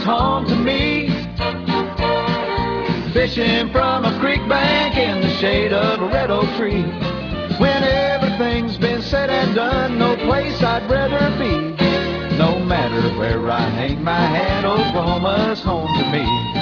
Oklahoma's home to me. Fishing from a creek bank in the shade of a red oak tree. When everything's been said and done, no place I'd rather be. No matter where I hang my hat, Oklahoma's home to me.